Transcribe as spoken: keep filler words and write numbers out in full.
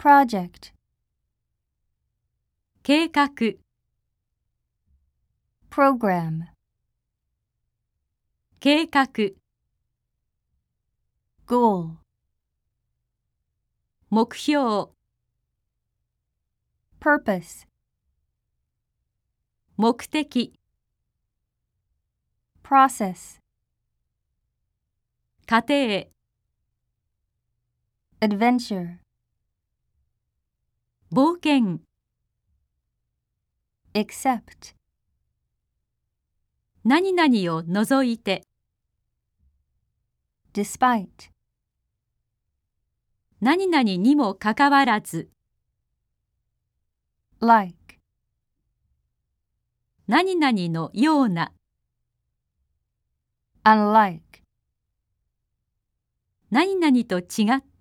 project, 計画、 program, 計画、 goal, 目標、 purpose, 目的、 process, 過程、 adventure, 冒険、 except, 何々を除いて、 despite, 何々にもかかわらず、 like, 何々のような、 unlike, 何々と違っ